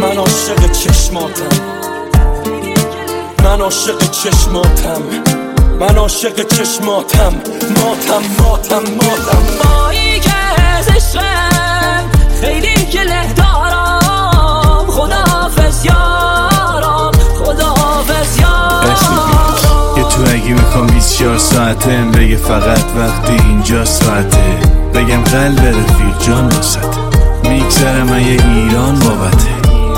من عاشق چشماتم، من عاشق چشماتم، من عاشق چشماتم، ماتم ماتم ماتم. بایی که از عشقم خیلی گله دارم، خداحافظ یارم، خداحافظ یارم. یه تو اگه میخوام 24 ساعتم بگه فقط وقتی اینجا ساعته، بگم قلب رفیق جان واسطه، میگذرم یه ایران بابته.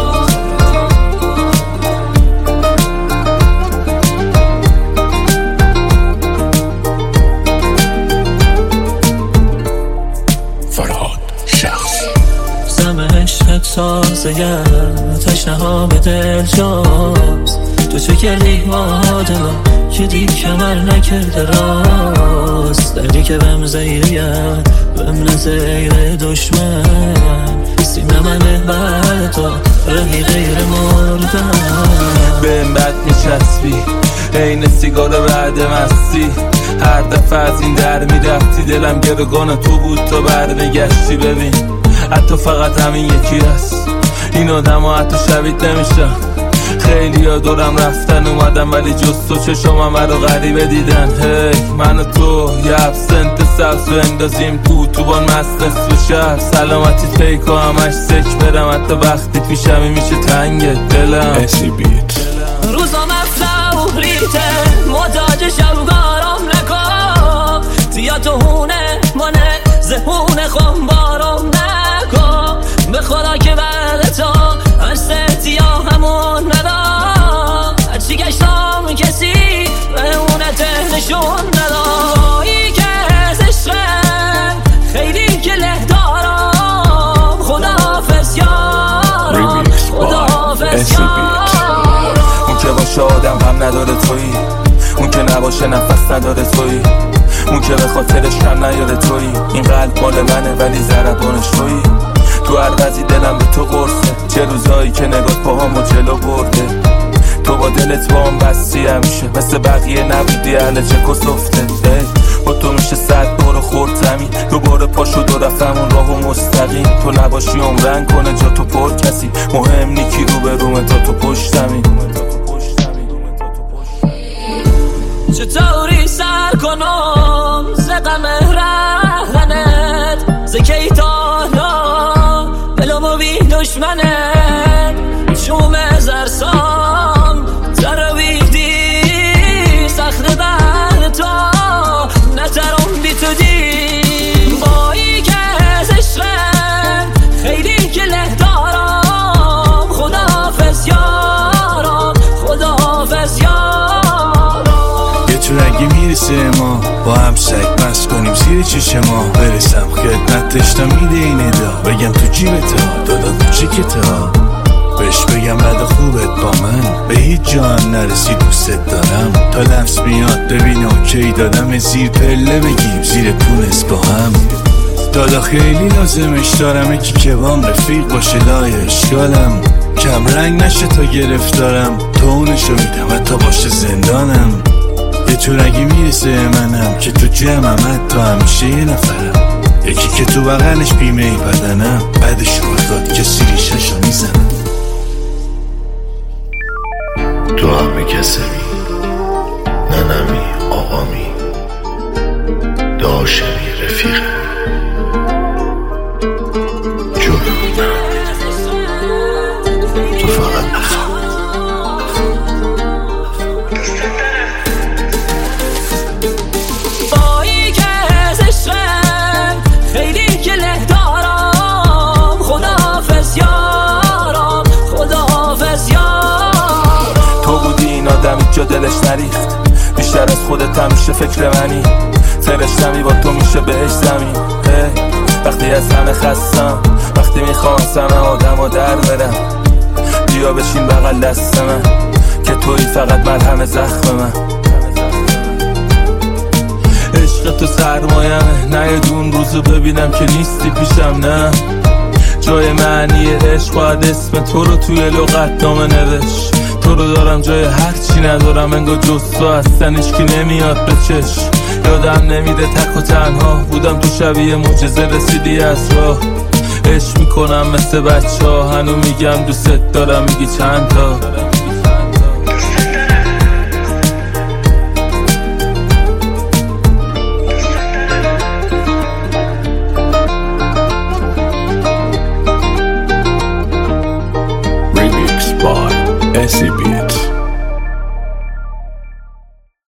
عشقت سازه تشنه ها به دل جاست، تو چه کردی مادلا که دی کمر نکرده راست، دردی که بهم زیریه بهم نزیر دشمن، سینه منه بعد تو رهی غیر مردن. بهم بد میچسبی این سیگار بعد مستی، هر دفعه از این در میرفتی دلم گروگان تو بود تو برمیگشتی. ببین حتی فقط همین یکی هست، این آدم ها حتی شبیه نمیشن. خیلی ها دورم رفتن اومدن ولی جز تو چشمم رو غریبه دیدن. هی من و تو یه ابسنت سبز بندازیم تو بان مست نصف شهر، سلامتی پیکا همش سک برم، حتی وقتی پیشمی میشه تنگ دلم. روزام افلاو ریته محتاج شوگارم نکن، تیا تو هونه مانه زهونه خون بارم نکن، به خدا که بعد تو هر ستی یا همون ندام، هرچی گشتم کسی به اونه تهنشون ندام. بایی که از عشقم خیلی گله دارم، خداحافظ یارم، خداحافظ یارم. اون که باشه آدم غم نداره تویی، اون که نباشه نفس نداره تویی، اون که به خاطرش کم نیاره تویی. این قلب مال منه ولی ضربانش تویی، تو هر وضعی دلم به تو قرصه، چه روزایی که نگات پاهامو جلو برده، تو با دلت با هم بستی همیشه، مثل بقیه نبودی اهل چک و سفته. با تو میشه 100 بار خورد زمین، دوباره پاشو دو رفتمون راهو مستقیم، تو نباشی عمرن کنه جا تو پر کسی، مهم نیکی رو به رومه تا تو پشتمی. چطوری سر کنم ز غم رهنت، ز کیتانا بلومو بی دشمنت، شوم زرسام ترویدی سخت بعد تو نترم بی تو دی. بایی که از عشقم خیلی گله دارم، خداحافظ یارم، خداحافظ یارم. یه تو اگه میرسه ما با هم سگ بس کنیم زیر چشم ما، برسم خدمتش تا میده این ادا، بگم تو جیبت ها دادم کوچیکت ها، بهش بگم بعد خوبت با من به هیچ جا هم نرسی دوست دارم، تا لفظ میاد ببین اوکی دادم زیر پله بگیم زیر پونس با هم. دادا خیلی لازمش دارم یکی که بام رفیق باشه لای اشکالم، کم رنگ نشه تا گرفتارم، تو اونشو میدم حتی باشه زندانم. یه تو رگی میرسه منم که تو جمعم حتی همیشه یه نفرم، یکی که تو بغلش بیمه ای بدنم، بعدش بگاد کسی ریششو میزنم. تو همه کسمی ننمی آقامی داشمی رفیقم جنونم، تو فقط نخواه. بایی که از عشقم خیلی گله دارم، خداحافظ یارم، خداحافظ یارم. تو بودی این آدمی جا دلش نریخت، بیشتر از خودت همیشه فکر منی، فرشتمی با تو میشه بهش زمین. وقتی از همه خستم، وقتی میخوام از همه آدم و در برم، بیا بشین بغل دست من که توی فقط مرهم زخم من. عشق تو سرمایمه، نه یه دون روزو ببینم که نیستی پیشم، نه جای معنی عشق باید اسم تو رو توی لغت نامه نوشت. تو رو دارم جای هرچی ندارم، انگار جز تو هستن اشکی نمیاد به چشم. یادم نمیده تک و تنها بودم تو شبیه معجزه رسیدی از راه، عشق میکنم مثل بچه ها، هنو میگم دوست دارم میگی چند تا. Remix by SCB